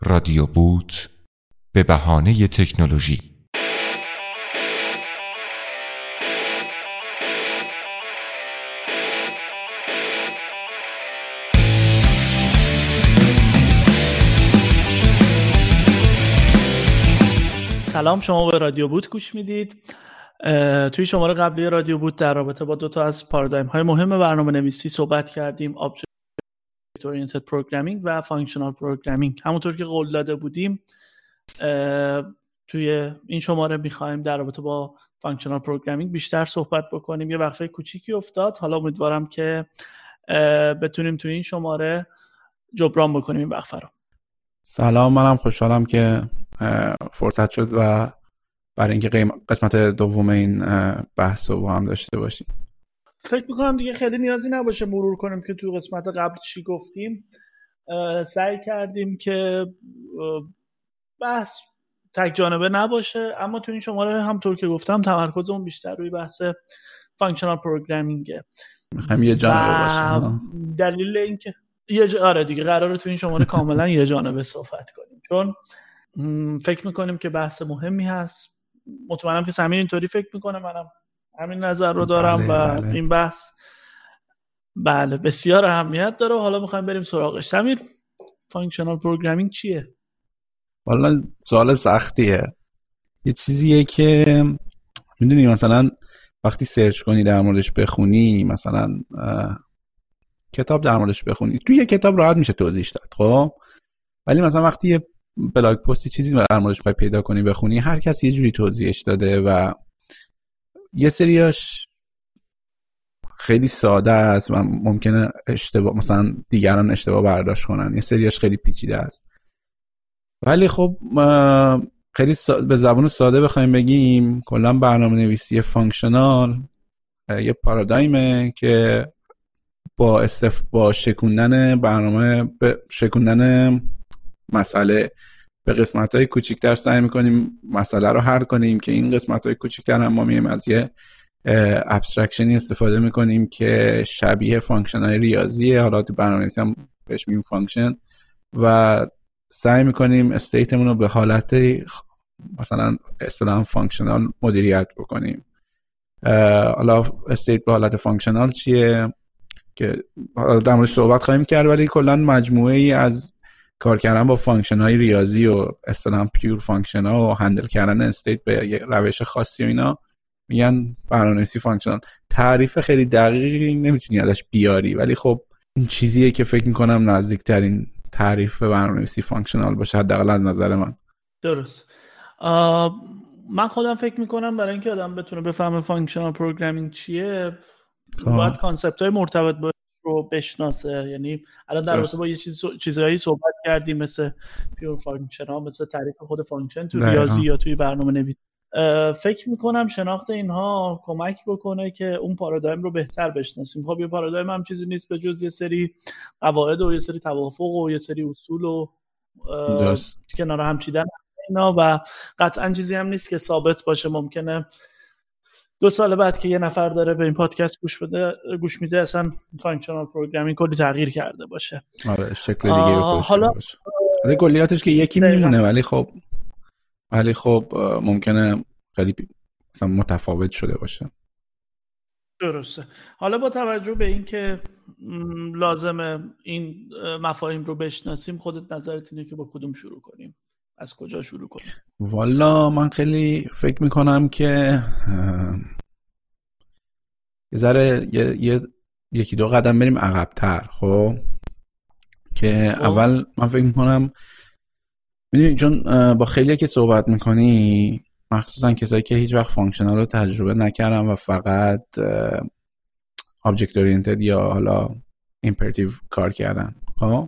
رادیو بوت به بهانه تکنولوژی. سلام، شما به رادیو بوت گوش میدید. توی شماره قبلی رادیو بوت در رابطه با دو تا از پارادایم های مهم برنامه نویسی صحبت کردیم: Object Oriented Programming و Functional Programming. همونطور که قول داده بودیم توی این شماره میخوایم در رابطه با Functional Programming بیشتر صحبت بکنیم. یه وقفه کوچیکی افتاد، حالا امیدوارم که بتونیم توی این شماره جبران بکنیم این وقفه رو. سلام، منم خوشحالم که فرصت شد و برای اینکه قسمت دوم این بحث رو با هم داشته باشیم. فکر میکنم دیگه خیلی نیازی نباشه مرور کنیم که تو قسمت قبل چی گفتیم. سعی کردیم که بحث تک جانبه نباشه، اما تو این شماره همطور که گفتم تمرکزمون بیشتر روی بحث فانکشنال پروگرامینگه. میخوایم یه جانبه باشه. دلیل اینکه آره دیگه قراره تو این شماره کاملا یه جانبه صحبت کنیم، چون فکر میکنیم که بحث مهمی هست. مطمئنم که سمیر اینطوری فکر میکنه، منم همین نظر رو دارم. بله. این بحث بسیار اهمیت داره و حالا میخوایم بریم سراغش. سمیر، فانکشنال پروگرامینگ چیه؟ والا سوال سختیه. یه چیزیه که میدونی مثلا وقتی سرچ کنی در موردش بخونی، مثلا کتاب در موردش بخونی، توی یه کتاب راحت میشه توضیحش داد، خب ولی مثلا وقتی یه بلاگ پستی چیزی در موردش بخوای پیدا کنی بخونی، هر کسی یه جوری توضیحش داده و یه سریاش خیلی ساده است و ممکنه اشتباه، مثلا دیگران اشتباه برداشت کنن. یه سریاش خیلی پیچیده است. ولی خب خیلی به زبان ساده بخوایم بگیم، کلا برنامه‌نویسی فانکشنال یه پارادایمه که با شکوندن برنامه، شکوندن مسئله به قسمت‌های کوچیک‌تر سعی می‌کنیم مسئله رو حل کنیم که این قسمت‌های کوچیک‌تر هم ما می‌ایم از یه ابسترکشنی استفاده می‌کنیم که شبیه فانکشن‌های ریاضیه، حالا تو برنامه‌نویسی هم بهش میگیم فانکشن، و سعی می‌کنیم استیتمون رو به حالت مثلا اصطلاحاً فانکشنال مدیریت بکنیم. حالا استیت به حالت فانکشنال چیه که در موردش صحبت خواهیم کرد، ولی کلاً مجموعه‌ای از کار کردن با فانکشن های ریاضی و اصطلاحاً پیور فانکشن ها و هندل کردن استیت به یک روش خاصی و اینا میگن برنامه‌نویسی فانکشنال. تعریف خیلی دقیقی نمیتونی ازش بیاری، ولی خب این چیزیه که فکر میکنم نزدیکترین تعریف به برنامه‌نویسی فانکشنال باشه، حداقل از نظر من. درست. من خودم فکر میکنم برای اینکه آدم بتونه بفهمه فانکشنال پروگرامینگ چیه باید کانسپت های مرتبط با رو بشناسه. یعنی الان در رابطه با یه چیزایی صحبت کردیم مثل پیور فانکشن ها، مثل تعریف خود فانکشن تو ریاضی یا توی برنامه نویسی. فکر میکنم شناخت اینها کمک بکنه که اون پارادایم رو بهتر بشناسیم. خب یه پارادایم هم چیزی نیست به جز یه سری قواعد و یه سری توافق و یه سری اصول و کنار هم چیدن اینا، و قطعا چیزی هم نیست که ثابت باشه. ممکنه 2 سال بعد که یه نفر داره به این پادکست گوش میده اصلا فانکشنال پروگرامینگ کلی تغییر کرده باشه. آره، شکل دیگه حالا باشه. کلیاتش که یکی میمونه، ولی خب ممکنه خیلی مثلا متفاوت شده باشه. درسته. حالا با توجه به این که لازمه این مفاهیم رو بشناسیم، خودت نظرت اینه که با کدوم شروع کنیم؟ از کجا شروع کنیم؟ والا من خیلی فکر میکنم که یه ذره یکی دو قدم بریم عقب‌تر. خب که اول من فکر میکنم، میدونی چون با خیلی که صحبت میکنی، مخصوصا کسایی که هیچ وقت فانکشنال رو تجربه نکردن و فقط Object Oriented یا حالا Imperative کار کردن، خب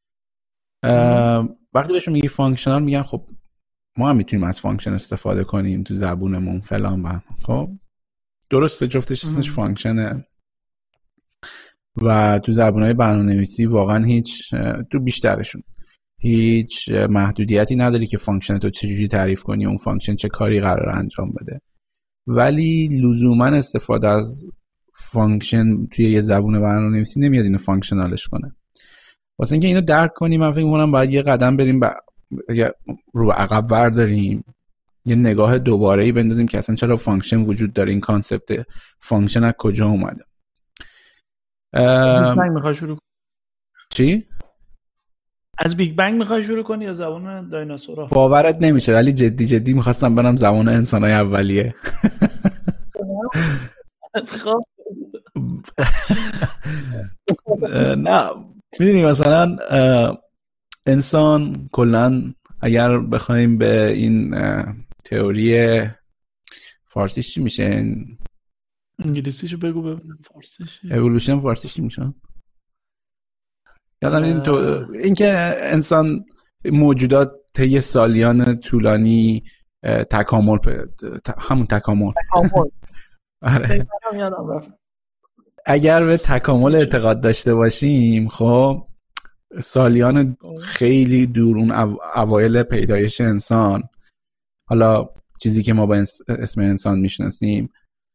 وقتی بهشون میگی فانکشنال میگن خب ما هم میتونیم از فانکشن استفاده کنیم تو زبونمون فلان. خب درسته، جفتش اسمش فانکشنه و تو زبونهای برنامه‌نویسی واقعا تو بیشترشون هیچ محدودیتی نداری که فانکشن تو چجوری تعریف کنی، اون فانکشن چه کاری قراره انجام بده. ولی لزوما استفاده از فانکشن توی یه زبون برنامه‌نویسی نمیاد اینو فانکشنالش کنه. واسه اینکه اینو درک کنیم من فکر می‌کنم باید یه قدم بریم رو عقب برداریم، یه نگاه دوباره‌ای بندازیم که اصلا چرا فانکشن وجود داره، این کانسپت فانکشن از کجا اومده. بیگ بنگ میخوای شروع کنی؟ چی؟ از بیگ بنگ میخوای شروع کنی یا زمان دایناسورا؟ باورت نمیشه ولی جدی میخواستم برم زمان انسان‌های اولیه. نه میدونی مثلا انسان کلن اگر بخوایم به این تئوری فارسیش چی میشه؟ انگلیسیشو بگو ببینم. فارسیش اِوولوشن فارسیش چی میشه؟ یادم این که انسان موجودات طی سالیان طولانی تکامل همون تکامل آره. اگر به تکامل اعتقاد داشته باشیم خب سالیان خیلی دور اون اوایل پیدایش انسان، حالا چیزی که ما با اسم انسان میشناسیم،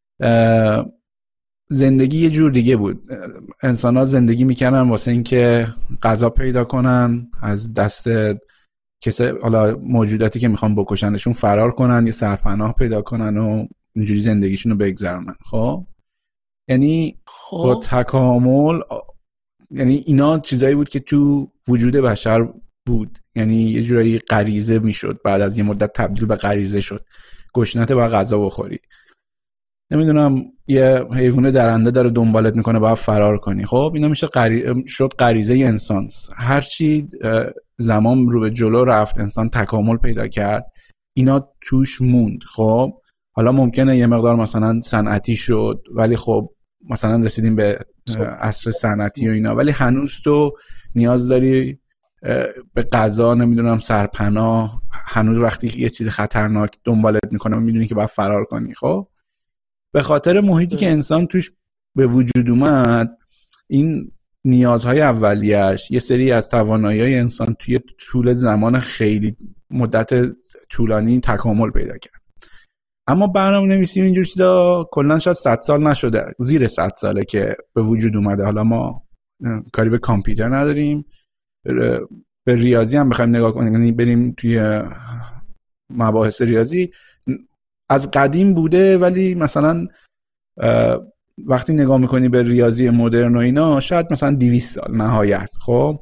زندگی یه جور دیگه بود. انسان ها زندگی میکنن واسه این که غذا پیدا کنن، از دست حالا موجوداتی که میخوان بکشنشون فرار کنن، یه سرپناه پیدا کنن و اینجوری زندگیشون رو بگذرونن. خب یعنی با تکامل، یعنی اینا چیزایی بود که تو وجود بشر بود، یعنی یه جورایی غریزه میشد، بعد از یه مدت تبدیل به غریزه شد. گشنته باید غذا بخوری، نمیدونم یه حیوان درنده داره دنبالت میکنه باید فرار کنی. خب اینا میشه شد غریزه انسان. هرچی زمان رو به جلو رفت انسان تکامل پیدا کرد، اینا توش موند. خب حالا ممکنه یه مقدار مثلا صنعتی شد ولی خب مثلا رسیدیم به عصر صنعتی و اینا، ولی هنوز تو نیاز داری به غذا، نمیدونم سرپناه، هنوز وقتی یه چیز خطرناک دنبالت میکنه میدونی که باید فرار کنی. خب به خاطر محیطی که انسان توش به وجود اومد، این نیازهای اولیه‌اش، یه سری از توانایی‌های انسان توی طول زمان خیلی مدت طولانی تکامل پیدا کرد. اما برنامه‌نویسی و اینجور چیزا کلاً شاید 100 سال نشده، زیر 100 ساله که به وجود اومده. حالا ما کاری به کامپیوتر نداریم، به ریاضی هم بخوایم نگاه کنیم، یعنی بریم توی مباحث ریاضی، از قدیم بوده، ولی مثلا وقتی نگاه میکنی به ریاضی مدرن و اینا شاید مثلا 200 سال نهایت خب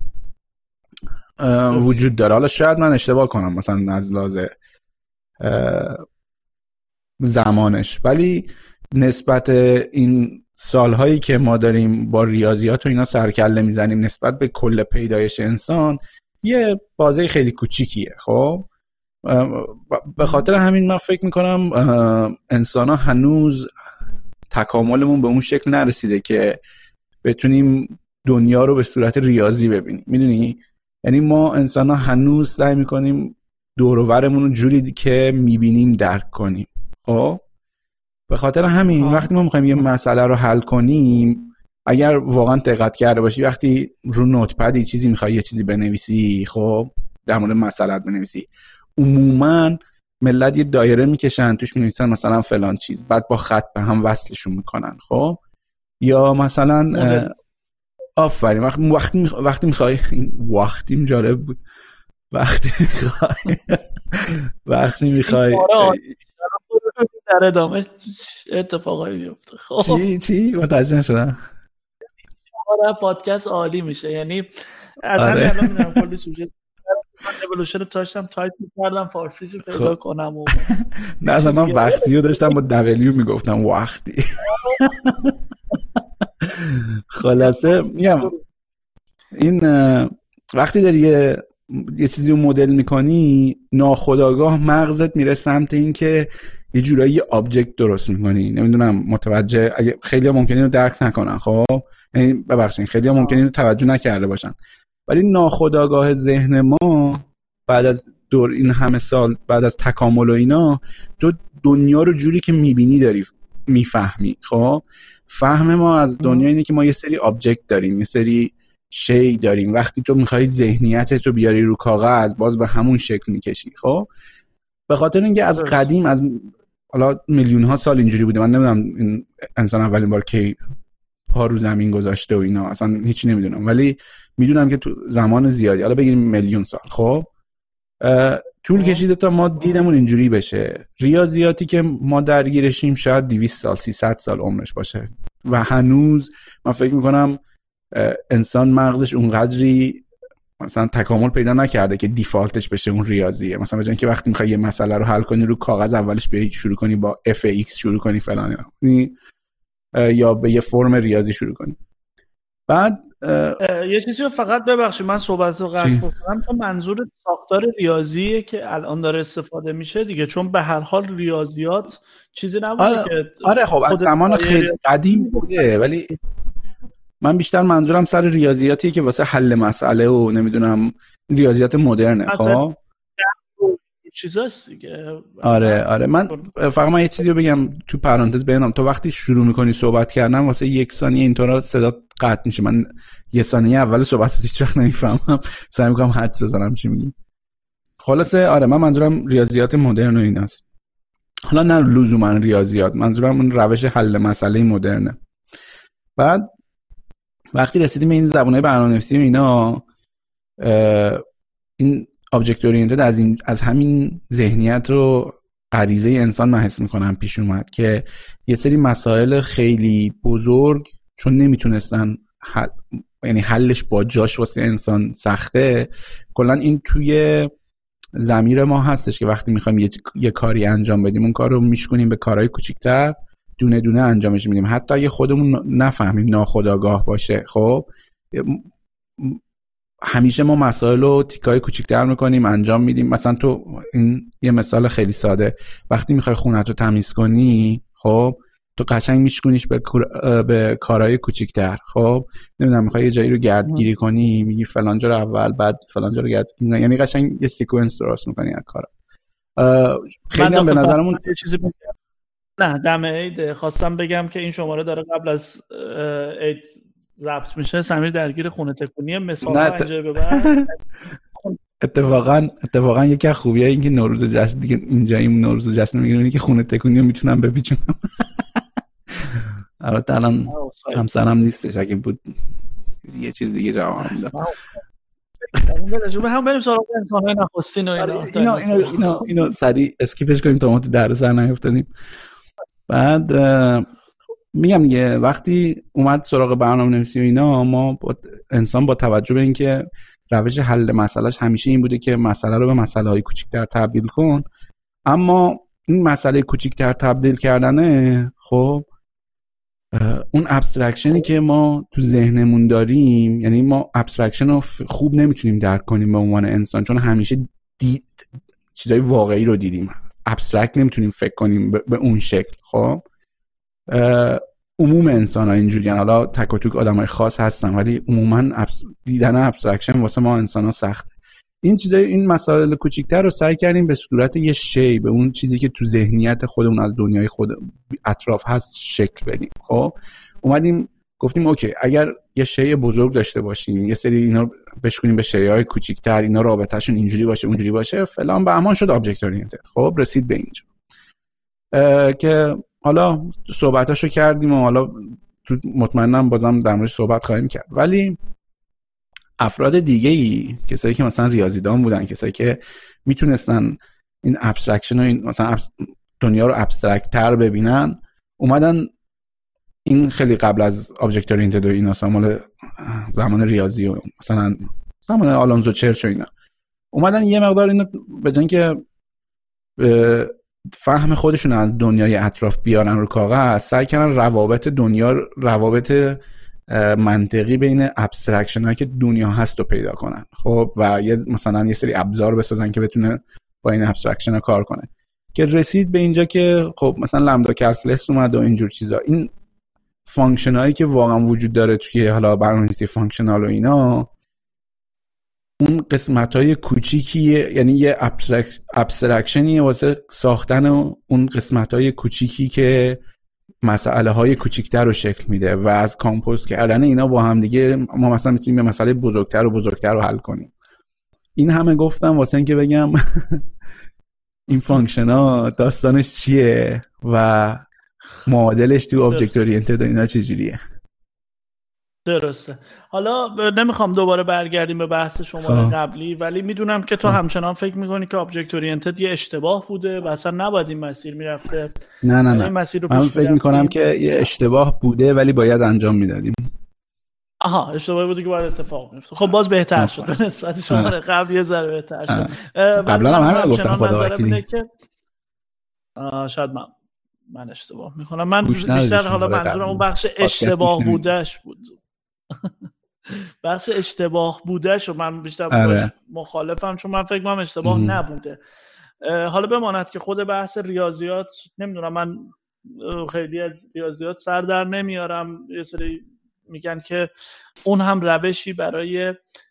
وجود داره. حالا شاید من اشتباه کنم مثلا از لحاظ زمانش، ولی نسبت این سالهایی که ما داریم با ریاضیات و اینا سرکله میزنیم نسبت به کل پیدایش انسان یه بازه خیلی کوچیکیه. خب به خاطر همین من فکر میکنم انسان ها هنوز تکاملمون به اون شکل نرسیده که بتونیم دنیا رو به صورت ریاضی ببینیم. میدونی؟ یعنی ما انسان ها هنوز سعی میکنیم دور و برمون رو جوری که میبینیم درک کنیم. خب به خاطر همین وقتی ما میخوایم یه مسئله رو حل کنیم، اگر واقعا دقت کرده باشی وقتی رو نوتپدی چیزی میخوای یه چیزی بنویسی، خب در مورد مسئله بنویسی، عموما ملت یه دایره میکشن توش مینویسن مثلا فلان چیز، بعد با خط به هم وصلشون میکنن. خب یا مثلا آفرین وقتی میخوای این وقتی جالب بود وقتی میخوای در ادامه اتفاقایی میفته. خب چی متوجه نشدم. شماره پادکست عالی میشه، یعنی اصلا الان میدونم کلی سوژه اِوولوشن رو داشتم تایپ می‌کردم فارسیشو پیدا کنم و نه من وقتی رو داشتم با دبلیو میگفتم وقتی. خلاصه میگم این وقتی داری یه چیزی رو مدل میکنی ناخودآگاه مغزت میره سمت این که یه جورایی آبجکت درست میکنی. نمیدونم متوجه، اگه خیلی ها ممکنه اینو درک نکنن، خب یعنی ببخشید خیلی ها ممکنه اینو توجه نکرده باشن، ولی ناخودآگاه ذهن ما بعد از دور این همه سال بعد از تکامل و اینا تو دنیا رو جوری که میبینی داری میفهمی. خب فهم ما از دنیا اینه که ما یه سری آبجکت داریم، یه سری شی داریم. وقتی تو میخوای ذهنیتت رو بیاری رو کاغذ باز به همون شکل میکشی. خب به خاطر اینکه از قدیم، از حالا میلیون ها سال اینجوری بوده، من نمیدونم این انسان اولین بار کی پا رو زمین گذاشته و اینا اصلا هیچی نمیدونم، ولی میدونم که تو زمان زیادی، حالا بگیریم میلیون سال، خب طول کشیده تا ما دیدمون اینجوری بشه. ریاضیاتی که ما درگیرشیم شاید 200 سال 300 سال عمرش باشه و هنوز من فکر میکنم انسان مغزش اونقدری مثلا تکامل پیدا نکرده که دیفالتش بشه اون ریاضیه. مثلا بجن که وقتی میخوای یه مسئله رو حل کنی رو کاغذ اولش بیای شروع کنی با f(x) شروع کنی فلان یا به یه فرم ریاضی شروع کنی. بعد یه چیزی رو فقط ببخشید من صحبت رو قطع بکنم، تو منظور ساختار ریاضیه که الان داره استفاده میشه دیگه، چون به هر حال ریاضیات چیزی نبوده که آره خب از زمان خیلی قدیم بوده، ولی من بیشتر منظورم سر ریاضیاتیه که واسه حل مسئله و نمیدونم ریاضیات مدرنه. خب چیزاست دیگه. آره من فقط من یه چیزی رو بگم تو پرانتز بگم، تو وقتی شروع میکنی صحبت کردن واسه 1 ثانیه اینطورا صدا قطع میشه، من 1 ثانیه اول صحبتات هیچ وقت نمیفهمم، سعی میکنم حدس بزنم چی میگی. خلاصه آره من منظورم ریاضیات مدرن و ایناست، حالا نه لزوما ریاضیات، منظورم اون روش حل مسئله مدرنه. بعد وقتی رسیدیم به این زبانهای برنامه‌نویسی و اینا، این object oriented از همین ذهنیت رو غریزه انسان من حس میکنم پیش اومد که یه سری مسائل خیلی بزرگ چون نمیتونستن یعنی حلش با جاش واسه انسان سخته. کلا این توی ضمیر ما هستش که وقتی میخوایم یه کاری انجام بدیم اون کار رو میشکنیم به کارهای کوچیک‌تر، دونه دونه انجامش میدیم، حتی اگه خودمون نفهمیم ناخودآگاه باشه. خب همیشه ما مسائل رو تیکای کوچیک‌تر میکنیم انجام میدیم. مثلا تو این یه مثال خیلی ساده، وقتی میخوای خونت رو تمیز کنی خب تو قشنگ میشکنیش به کارهای کوچیک‌تر. خب نمیدونم میخوای یه جایی رو گردگیری کنی میگی فلان جا رو اول بعد فلان جا رو گردگیری، یعنی قشنگ یه سیکونس درست میکنی از کارا. خیلی هم به نظرمون یه چیزی نه دم عید خواستم بگم که این شماره داره قبل از عید ضبط میشه. سمیر درگیر خونه تکونیه مثال اینجا ببر. اتفاقا یکی از خوبیای این که نوروز جشن دیگه اینجاییم، نوروز جشن میگیرن که خونه تکونیه میتونم بپیچونم. البته الان همسرم نیستش، اگه بود یه چیز دیگه جواب میدم. هم بریم سراغ انسان‌های نخستین و اینو سریع اسکیپش کنیم تا ما تو دردسر نیفتادیم. بعد میگم دیگه وقتی اومد سراغ برنامه‌نویسی و اینا، ما انسان با توجه به اینکه روش حل مسئلهش همیشه این بوده که مسئله رو به مسئله‌های کوچیک‌تر تبدیل کن، اما این مسئله کوچیک‌تر تبدیل کردنه خب اون ابسترکشنی که ما تو ذهنمون داریم، یعنی ما ابسترکشن رو خوب نمیتونیم درک کنیم به عنوان انسان، چون همیشه چیزای واقعی رو دیدیم، ابسترکت نمیتونیم فکر کنیم به اون شکل. خب عموم انسان ها اینجوری، حالا تک و توک آدم های خاص هستن ولی عموما دیدن ابسترکشن واسه ما انسان ها سخته. این چیزای این مسائل کوچیک‌تر رو سعی کردیم به صورت یه شی به اون چیزی که تو ذهنیت خودمون از دنیای خود اطراف هست شکل بدیم. خب اومدیم گفتیم اوکی اگر یه شی بزرگ داشته باشیم، یه سری اینا بشکنیم به شی‌های کوچیک‌تر، اینا رابطه‌شون اینجوری باشه اونجوری باشه فلان بهمان شد آبجکت اورینتد. خب رسید به اینجا که حالا صحبتاشو کردیم و حالا مطمئنم بازم در موردش صحبت خواهیم کرد. ولی افراد دیگه‌ای، کسایی که مثلا ریاضیدان بودن، کسایی که میتونستن این ابسترکشن و این مثلا دنیا رو ابسترکت تر ببینن، اومدن این خیلی قبل از آبجکت اورینتد و اینا، مال زمان ریاضی و مثلا زمان آلونزو چرچ و اینا، اومدن یه مقدار اینو به جای اینکه فهم خودشون از دنیای اطراف بیارن رو کاغذ، سعی کردن روابط دنیا، روابط منطقی بین ابسترکشن هایی که دنیا هست رو پیدا کنن. خب و مثلا یه سری ابزار بسازن که بتونه با این ابسترکشن ها کار کنه، که رسید به اینجا که خب مثلا لمدا کلکولس اومد و اینجور چیزا. این فانکشن هایی که واقعا وجود داره توی حالا برنامه‌نویسی فانکشنال و اینا، اون قسمت های کوچیکیه، یعنی یه ابسترکشنیه واسه ساختن اون قسمت های کوچیکی که مسئله های کوچیکتر رو شکل میده و از کامپوز کردن اینا با هم دیگه ما مثلا میتونیم یه مسئله بزرگتر رو حل کنیم. این همه گفتم واسه اینکه بگم این فانکشن ها داستانش چیه و معادلش تو آبجکت اورینتد و اینا چجوریه. درسته. حالا نمیخوام دوباره برگردیم به بحث شما قبلی، ولی میدونم که تو همچنان فکر میکنی که آبجکت اورینتد یه اشتباه بوده و اصلا نباید این مسیر میرفته. نه من فکر میکنم که یه اشتباه بوده ولی باید انجام میدادیم. آها، اشتباهی بوده که باید اتفاق میفته. خب باز بهتر شد به نسبت شما قبل یه ذره بهتر شد. قبلا هم همین گفتم خدا وکیلی. شاید من اشتباه میکنم. من بیشتر حالا منظورم اون بخش اشتباه بودهش بود. بخش اشتباه بودهش و من بیشتر مخالفم، چون من فکر کنم اشتباه نبوده. حالا بماند که خود بحث ریاضیات، نمیدونم، من خیلی از ریاضیات سر در نمیارم. یه سری میگن که اون هم روشی برای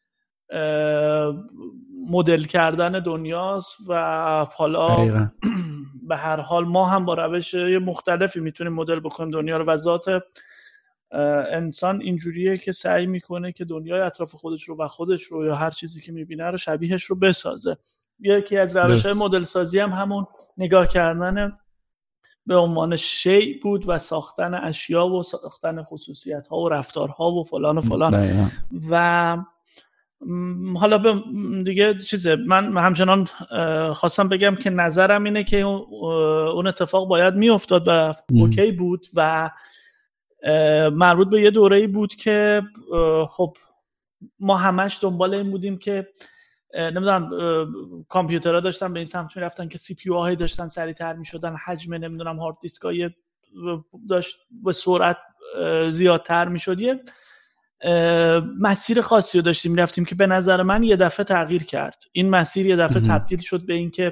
مدل کردن دنیاست و حالا به هر حال ما هم با روش مختلفی میتونیم مدل بکنیم دنیا رو و ذات انسان اینجوریه که سعی میکنه که دنیای اطراف خودش رو و خودش رو یا هر چیزی که میبینه رو شبیهش رو بسازه. یکی از روش‌های مدل سازی هم همون نگاه کردن به عنوان شیء بود و ساختن اشیا و ساختن خصوصیت‌ها و رفتارها و فلان و فلان. و حالا دیگه چیزه، من همچنان خواستم بگم که نظرم اینه که اون اتفاق باید میافتاد و اوکی بود و مربوط به یه دوره‌ای بود که خب ما همش دنبال این بودیم که نمیدونم کامپیوترها داشتن به این سمت میرفتن که سی پی یو هایی داشتن سریعتر میشدن، حجم نمیدونم هارد دیسکای داشت به سرعت زیادتر میشد. یه مسیر خاصی رو داشتیم میرفتیم که به نظر من یه دفعه تغییر کرد. این مسیر یه دفعه تبدیل شد به این که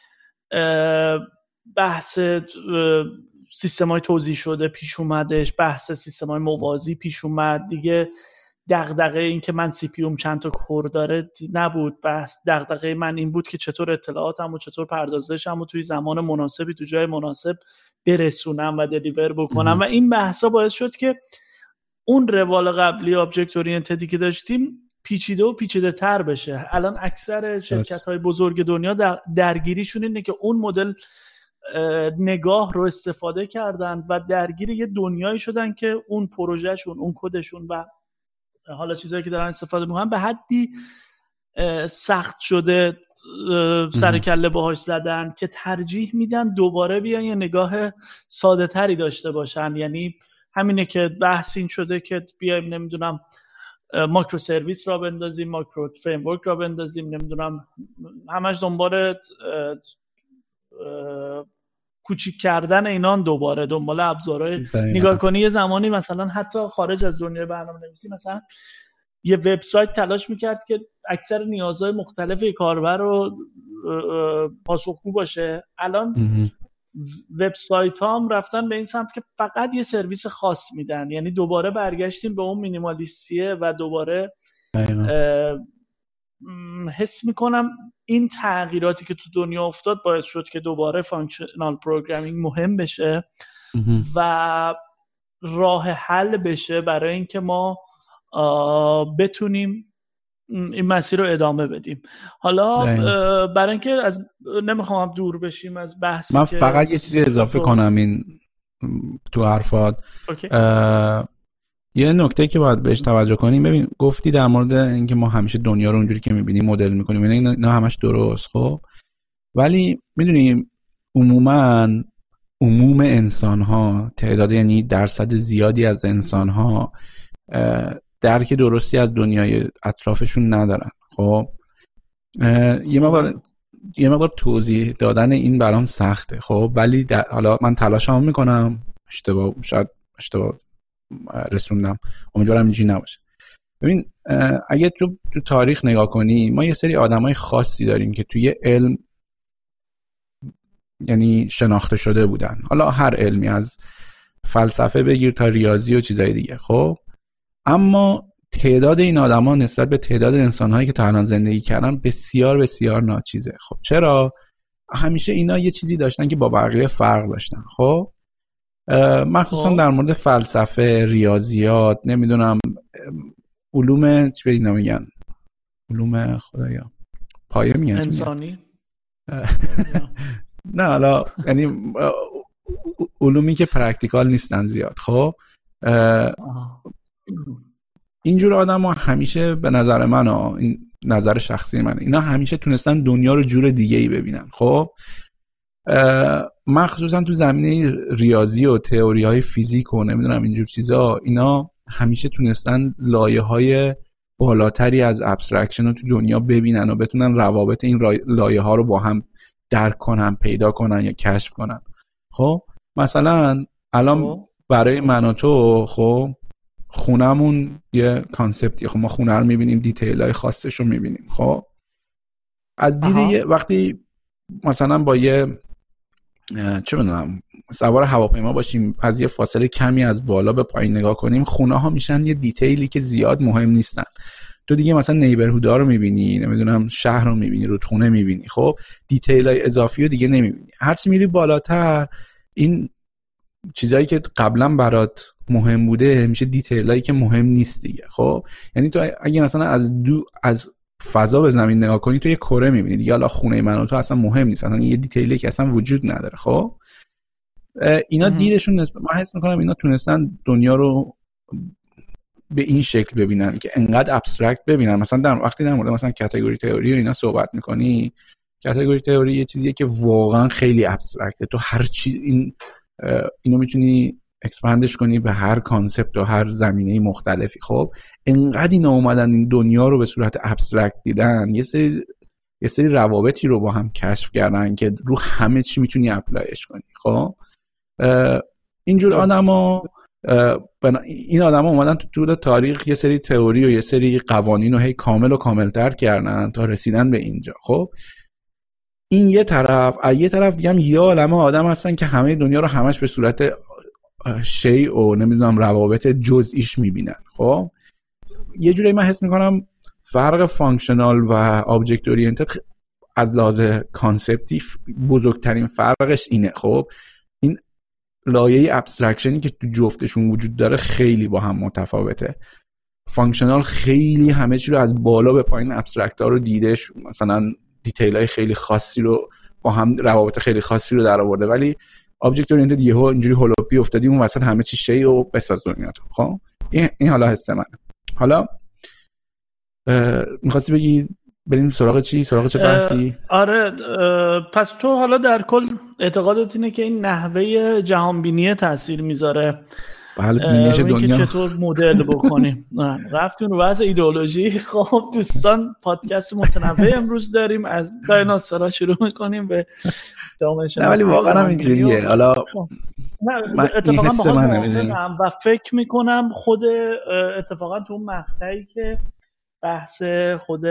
بحث سیستم‌های توزیع شده پیش اومدش، بحث سیستم‌های موازی پیش اومد دیگه. دغدغه این که من سی پی یوم چند تا کور داره نبود، بحث دغدغه من این بود که چطور اطلاعاتم و چطور پردازشم و توی زمان مناسبی تو جای مناسب برسونم و دلیور بکنم. و این بحثا باعث شد که اون روال قبلی آبجکت اورینتدی که داشتیم پیچیده و پیچیده تر بشه. الان اکثر شرکت‌های بزرگ دنیا درگیریشون اینه که اون مدل نگاه رو استفاده کردن و درگیر یه دنیایی شدن که اون پروژهشون، اون کدشون و حالا چیزایی که دارن استفاده میکنن به حدی سخت شده سر کله باهاش زدن که ترجیح میدن دوباره بیان یه نگاه ساده تری داشته باشن. یعنی همینه که بحث این شده که بیایم نمیدونم ماکرو سرویس را بندازیم، ماکرو فریم ورک را بندازیم، نمیدونم همش دنبال کوچیک کردن اینان، دوباره دنبال ابزارهای. نگاه کنی یه زمانی مثلا حتی خارج از دنیای برنامه‌نویسی مثلا یه وبسایت تلاش میکرد که اکثر نیازهای مختلف کاربر رو پاسخگو باشه. الان وبسایت ها هم رفتن به این سمت که فقط یه سرویس خاص میدن. یعنی دوباره برگشتیم به اون مینیمالیستیه و دوباره حس میکنم این تغییراتی که تو دنیا افتاد باعث شد که دوباره فانکشنال پروگرامینگ مهم بشه و راه حل بشه برای اینکه ما بتونیم این مسیر رو ادامه بدیم. حالا برای اینکه نمیخوام دور بشیم از بحثی من فقط یه چیزی اضافه کنم این تو حرفات. یه نکته که باید بهش توجه کنیم، ببین گفتی در مورد اینکه ما همیشه دنیا رو اونجوری که میبینیم مدل میکنیم، اینا همش درست، خب ولی میدونیم عموم انسان ها تعداد، یعنی درصد زیادی از انسان ها درک درستی از دنیای اطرافشون ندارن. خب یه مقدار توضیح دادن این برام سخته، خب ولی حالا من تلاشمو میکنم، شاید اشتباه رسوندم، امیدوارم اینجوری نباشه. ببین اگه تو تاریخ نگاه کنی، ما یه سری آدمای خاصی داریم که توی علم یعنی شناخته شده بودن، حالا هر علمی از فلسفه بگیر تا ریاضی و چیزای دیگه، خب اما تعداد این آدما نسبت به تعداد انسان‌هایی که تا الان زندگی کردن بسیار بسیار ناچیزه. خب چرا؟ همیشه اینا یه چیزی داشتن که با بقیه فرق داشتن. خب مخصوصا در مورد فلسفه، ریاضیات، نمیدونم علوم چی به اینا میگن، علوم خدایا پایه میگن انسانی نه حالا یعنی علومی که پرکتیکال نیستن زیاد. خب اینجور آدم‌ها همیشه به نظر من، این نظر شخصی منه، اینا همیشه تونستن دنیا رو جور دیگه‌ای ببینن. خب مخصوصا تو زمینه ریاضی و تئوری‌های فیزیک و نمیدونم اینجور چیزا، اینا همیشه تونستن لایه‌های بالاتری از ابسترکشن رو تو دنیا ببینن و بتونن روابط این لایه‌ها رو با هم درک کنن، پیدا کنن یا کشف کنن. خب مثلا الان برای من و تو خب خونمون یه کانسپتی، خب ما خونه رو میبینیم، دیتیل‌های خاصش رو میبینیم. خب از دید وقتی مثلا با یه چه بدونم سوار هواپیما باشیم، از یه فاصله کمی از بالا به پایین نگاه کنیم، خونه ها میشن یه دیتیلی که زیاد مهم نیستن. تو دیگه مثلا نیبرهودا رو میبینی، نمیدونم شهر رو میبینی، رودخونه میبینی، خب دیتیل های اضافی رو دیگه نمیبینی. هرچی میری بالاتر این چیزایی که قبلا برات مهم بوده میشه دیتیل هایی که مهم نیست دیگه. خب یعنی تو اگه مثلا از فضا به زمین نگاه کنی، تو یه کره میبینی دیگه، حالا خونه من و تو اصلا مهم نیست، اصلا یه دیتیلی که اصلا وجود نداره. خب اینا دیدشون من حس میکنم اینا تونستن دنیا رو به این شکل ببینن که انقدر ابسترکت ببینن. مثلا وقتی در مورد مثلا کاتگوری تئوری و اینا صحبت میکنی، کاتگوری تئوری یه چیزیه که واقعا خیلی ابسترکته، تو هر چیز اینو میتونی اکسپندش کنی به هر کانسپت و هر زمینه مختلفی. خب انقدر اینا اومدن این دنیا رو به صورت ابسترکت دیدن، یه سری روابطی رو با هم کشف کردن که رو همه چی میتونی اپلایش کنی. خب اینجور این آدما اومدن تو طول تاریخ یه سری تئوری و یه سری قوانین رو هی کامل و کاملتر کردن تا رسیدن به اینجا. خب این یه طرف دیگه هم یه عالمه آدم هستن که همه دنیا رو همش به صورت شیء و نمیدونم روابط جزئیش میبینن. خب یه جوری من حس میکنم فرق فانکشنال و آبجکت اورینتد از لحاظ کانسپتی بزرگترین فرقش اینه. خب این لایه ابسترکشنی که تو جفتشون وجود داره خیلی با هم متفاوته. فانکشنال خیلی همه چی رو از بالا به پایین ابسترکت ها رو دیدش، مثلا دیتیل های خیلی خاصی رو با هم، روابط خیلی خاصی رو در آورده، ولی آبجکت اورینتد یهو اینجوری هولوپی افتادیم اون وسط همه چی شی و بساز دنیاتو. خب این حالا حس منه. حالا می‌خواستی بگی بریم سراغ چی؟ سراغ چه بحثی؟ آره پس تو حالا در کل اعتقادت اینه که این نحوه جهانبینی تاثیر میذاره بله بینش دنیا که چطور مدل بکنیم. رفتیم رو بحث ایدئولوژی. خب دوستان پادکست متنوع امروز داریم، از دایناسورا شروع میکنیم به جامعه شناسی. ولی واقعا هم اینجوریه. حالا من اتفاقا با هم و فکر میکنم خود اتفاقا تو اون مقطعی که بحث خود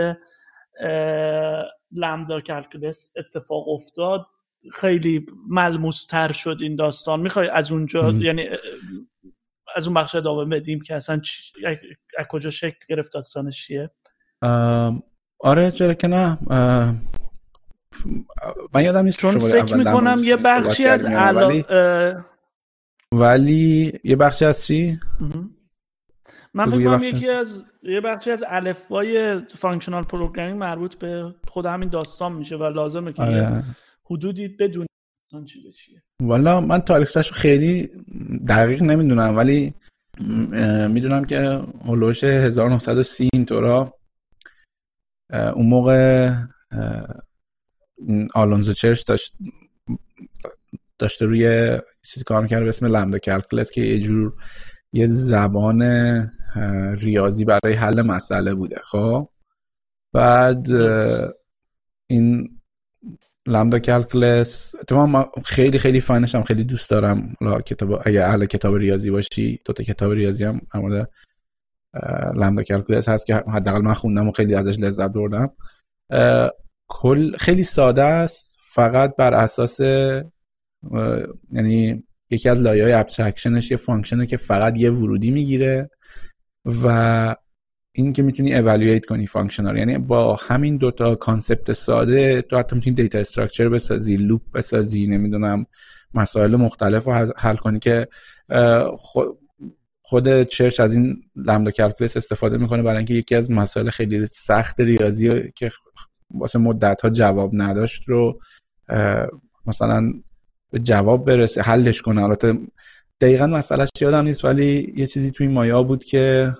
لامدا کلکولس اتفاق افتاد خیلی ملموس‌تر شد این داستان. میخوای از اونجا یعنی از اون بخش ادامه بدیم که اصلا از کجا شکل گرفت داستانش چیه؟ آره چرا که نه. من یادم نیست چون فکر میکنم یه بخشی از ولی یه بخشی از چی؟ من فکر کنم یه بخشی از الفبای فانکشنال پروگرامینگ مربوط به خود همین داستان میشه و لازمه که آره. حدودی بدون داستان چی به چیه. والا من تاریخش خیلی دقیق نمیدونم، ولی میدونم که هولوش 1930 اینطورا اون موقع آلونزو چرچ داشته روی چیزی کار می‌کرد به اسم لامدا کلکولس که یه زبان ریاضی برای حل مسئله بوده. خب بعد این لامدا کلکولس من خیلی خیلی فنشم، خیلی دوست دارم. کتاب اگه اهل کتاب ریاضی باشی، دو تا کتاب ریاضی هم مورد لامدا کلکولس هست که حداقل من خوندم و خیلی ازش لذت بردم. خیلی ساده است، فقط بر اساس یعنی یکی از لایه‌های ابسترکشنش یه فانکشنه که فقط یه ورودی میگیره و این که میتونی اوالوییت کنی فانکشنال. یعنی با همین دوتا کانسپت ساده تو حتی میتونی دیتا استراکچر بسازی، لوپ بسازی، نمیدونم مسائل مختلف رو حل کنی که خود چرچ از این لامدا کلکولس استفاده میکنه برای اینکه یکی از مسائل خیلی سخت ریاضی که واسه مدت‌ها جواب نداشت رو مثلا به جواب برسه، حلش کنه. البته دقیقاً مسئلهش یادم نیست، ولی یه چیزی توی این مایا بود که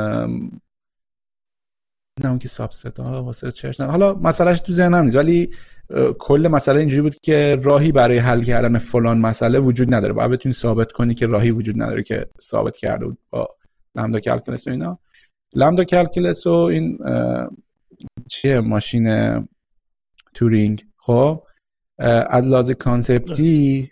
نه اون که سابست ها واسه چرش نه، حالا مسئلهش تو ذهنم نیست، ولی کل مسئله اینجوری بود که راهی برای حل کردن فلان مسئله وجود نداره، باید بتونی ثابت کنی که راهی وجود نداره که ثابت کرده بود با لامدا کلکولس و اینا. لامدا کلکولس و این چیه ماشین تورینگ، خب از لحاظ کانسپتی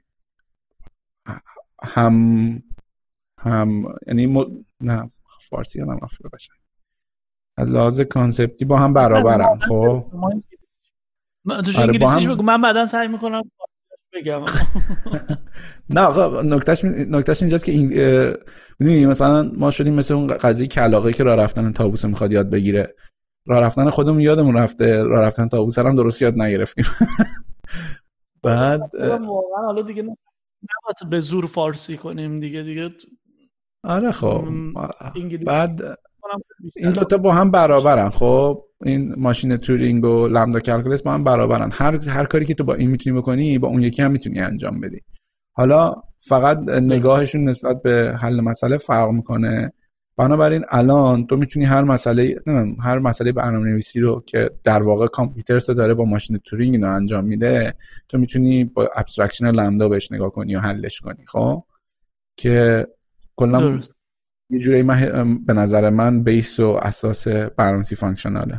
هم یعنی نه فارسی هم رفته باشه، از لحاظ کانسپتی با هم برابرن. خب تو انگلیسیش بگو، من بعداً سعی میکنم بگم. نه آقا نکتهش اینجاست که میدونی مثلا ما شدیم مثل اون قضیه کلاغه که راه رفتن طاووس میخواد یاد بگیره، راه رفتن خودمون یادمون رفته، راه رفتن طاووس هم درست یاد نگرفتیم. بعد واقعا حالا دیگه نباید به زور فارسی کنیم دیگه. آره خب بعد این دوتا با هم برابرن. خب این ماشین تورینگ و لامدا کلکولس با هم برابرن، هر کاری که تو با این میتونی بکنی با اون یکی هم میتونی انجام بدی. حالا فقط نگاهشون نسبت به حل مسئله فرق میکنه. بنابراین الان تو میتونی هر مسئله برنامه‌نویسی رو که در واقع کامپیوتر تو داره با ماشین تورینگ اینو انجام میده، تو میتونی با ابسترکشن لامدا بهش نگاه کنی و حلش کنی. خب که کلا یه جوری به نظر من بیس و اساس برنامه‌نویسی فانکشناله.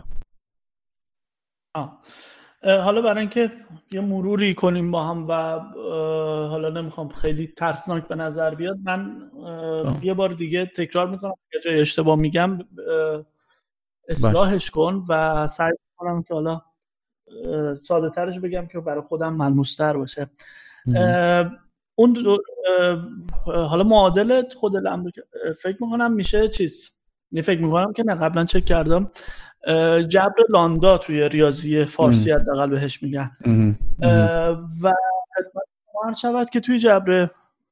حالا برای اینکه یه مروری کنیم با هم و حالا نمیخوام خیلی ترسناک به نظر بیاد، من یه بار دیگه تکرار میکنم که جای اشتباه میگم اصلاحش کن و سعی کنم که حالا ساده ترش بگم که برای خودم ملموس تر باشه. اون حالا معادل خود لامدا فکر میکنم میشه فکر میکنم که نه قبلا چک کردم، جبر لامدا توی ریاضی فارسی حداقل بهش میگن و خدمت شود که توی جبر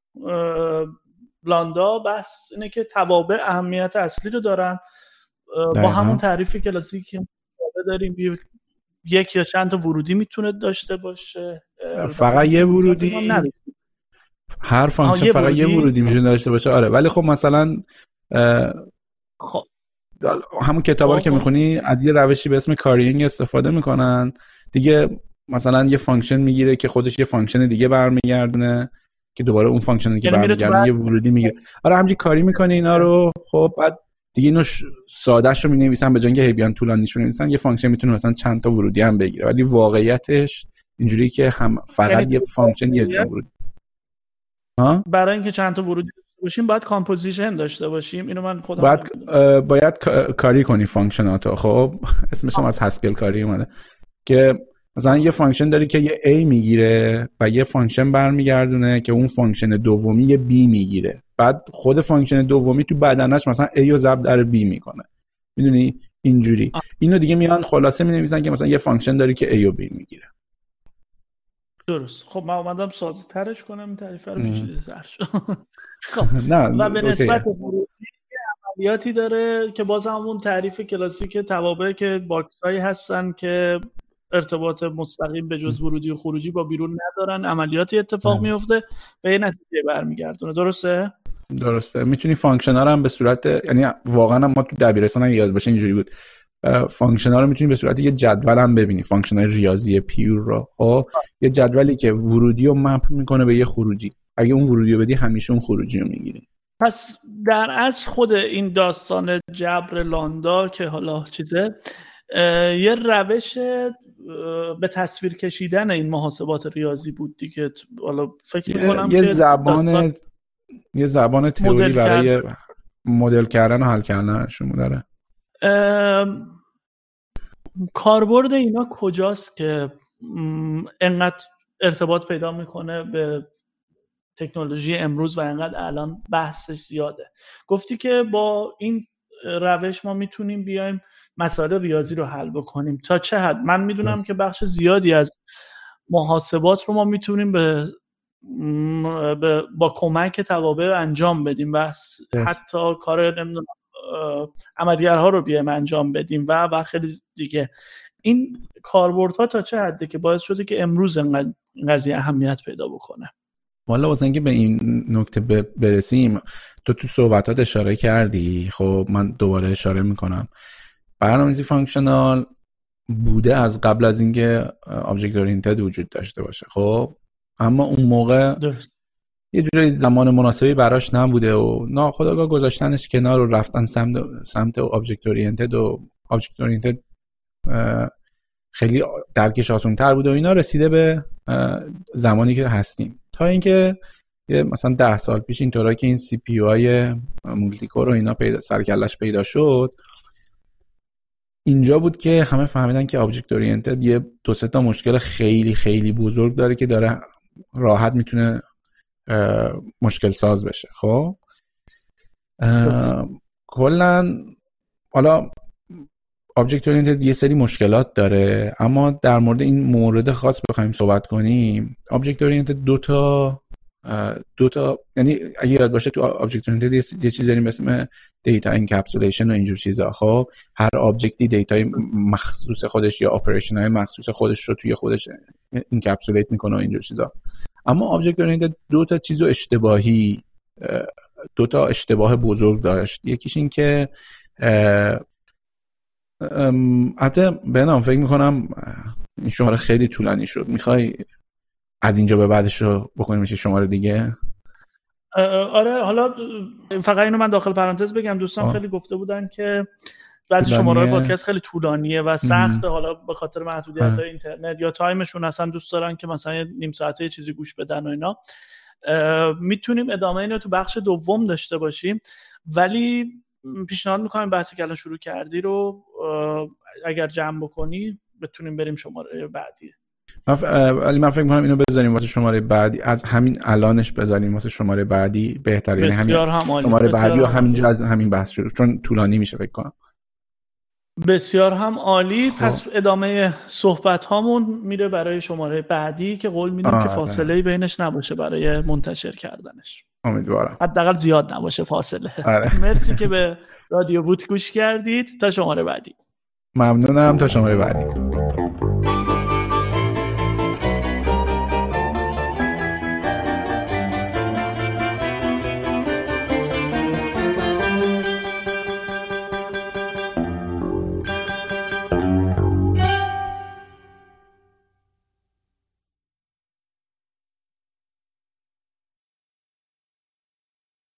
لامدا بحث اینه که توابع اهمیت اصلی رو دارن. با همون تعریف کلاسیکی داریم یک یا چند تا ورودی میتونه داشته باشه، فقط یه ورودی، هر فانکشن فقط یه ورودی میتونه داشته باشه. آره ولی خب مثلا خب همون کتابا رو که میخونی از یه روشی به اسم کارینگ استفاده میکنن دیگه، مثلا یه فانکشن میگیره که خودش یه فانکشن دیگه برمیگردونه که دوباره اون فانکشن دیگه برمیگردونه یه ورودی میگیره. آره همینجوری کاری میکنه اینا رو. خب بعد دیگه اینو سادهش رو مینویسن، به جای اینکه هی بیان طولانیش مینویسن یه فانکشن میتونه مثلا چند تا ورودی هم بگیره، ولی واقعیتش اینجوری که هم فقط یه فانکشن یه ورودی. برای اینکه چند تا ورودی باشیم باید کامپوزیشن داشته باشیم. اینو من خودم باید کاری کنی فانکشناتو. خب اسمش هم از هاسکل کاری اومده که مثلا یه فانکشن داری که یه A میگیره و یه فانکشن برمیگردونه که اون فانکشن دومی یه B میگیره، بعد خود فانکشن دومی تو بدنش مثلا A رو ضرب در B میکنه. میدونی اینجوری اینو دیگه میان خلاصه مینویسن که مثلا یه فانکشن داری که A و B میگیره. درست. خب من اومدم ساده ترش کنم این تعریف رو پیچیده تر شد. خب و به نسبت ورودی عملیاتی داره که باز همون تعریف کلاسیک توابع که باکسایی هستن که ارتباط مستقیم به جز ورودی و خروجی با بیرون ندارن، عملیاتی اتفاق میفته به یه نتیجه برمیگردونه. درسته. میتونی فانکشن ها رو هم به صورت، یعنی واقعا ما تو دبیرستان اگه یاد باشه اینجوری بود، فانکشن ها رو میتونی به صورت یه جدول هم ببینی، فانکشن های ریاضی پیور رو. خب یه جدولی که ورودی رو مپ میکنه به یه خروجی، اگه اون ورودی رو بدی همیشه اون خروجی رو میگیری. پس در اصل خود این داستان جبر لامدا که حالا چیزه یه روش به تصویر کشیدن این محاسبات ریاضی بود دیگه. حالا فکر میکنم که یه زبان تئوری برای مدل کردن و حل کردنشون داره. کاربرد اینا کجاست که انقدر ارتباط پیدا میکنه به تکنولوژی امروز و انقدر الان بحثش زیاده؟ گفتی که با این روش ما میتونیم بیایم مسائل ریاضی رو حل بکنیم. تا چه حد؟ من میدونم که بخش زیادی از محاسبات رو ما میتونیم با کمک توابع انجام بدیم، بس حتی کار نمیدونم عملیات‌ها رو بیایم انجام بدیم و خیلی دیگه. این کاربردها تا چه حده که باعث شده که امروز این قضیه اهمیت پیدا بکنه؟ والا واسه اینکه به این نکته برسیم، تو صحبتات اشاره کردی، خب من دوباره اشاره میکنم. برنامه‌نویسی فانکشنال بوده از قبل از اینکه آبجکت اورینتد وجود داشته باشه، خب اما اون موقع یه جوری زمان مناسبی براش نبوده و ناخودآگاه گذاشتنش کنار و رفتن سمت آبجکت اورینتد و آبجکت اورینتد خیلی درکش آسان‌تر بوده و اینا رسیده به زمانی که هستیم. تا اینکه مثلا 10 سال پیش اینطوری که این سی پی یو های مولتی کور و اینا سرکلش پیدا شد، اینجا بود که همه فهمیدن که آبجکت اورینتد یه 2-3 تا مشکل خیلی خیلی بزرگ داره که داره راحت میتونه مشکل ساز بشه. خب کلا حالا آبجکت اورینتد یه سری مشکلات داره، اما در مورد این مورد خاص بخوایم صحبت کنیم، آبجکت اورینتد دو تا یعنی اگه یاد باشه تو آبجکت اورینتد یه چیزی داریم به اسم دیتا انکپسولیشن و اینجور چیزا. خب هر آبجکتی دیتای مخصوص خودش یا اپریشن‌های مخصوص خودش رو توی خودش انکپسولیت میکنه و اینجور چیزا. اما آبجکت اورینتد دو تا اشتباه بزرگ داشت. یکیش این که حتی بنام فکر میکنم این شماره خیلی طولانی شد، میخوای از اینجا به بعدش رو بکنیم میشه شماره دیگه؟ آره حالا فقط اینو من داخل پرانتز بگم، دوستان خیلی گفته بودن که بعضی شماره‌های پادکست خیلی طولانیه و سخته، حالا به خاطر محدودیت‌های اینترنت یا تایمشون اصلا دوست دارن که مثلا نیم ساعته چیزی گوش بدن و اینا. میتونیم ادامه اینو تو بخش دوم داشته باشیم، ولی پیشنهاد میکنم بحثی که الان شروع کردی رو اگر جمع بکنی بتونیم بریم شماره بعدی. ولی من فکر می‌کنم اینو بذاریم واسه شماره بعدی، از همین الانش بذاریم واسه شماره بعدی بهتره، یعنی همین شماره بعدی و همینجا از همین بحث شروع، چون طولانی میشه فکر کنم. بسیار هم عالی. پس ادامه صحبت هامون میره برای شماره بعدی که قول میدیم که فاصله‌ای بینش نباشه برای منتشر کردنش. امیدوارم حداقل زیاد نباشه فاصله. مرسی که به رادیو بوت گوش کردید. تا شماره بعدی. ممنونم. تا شماره بعدی.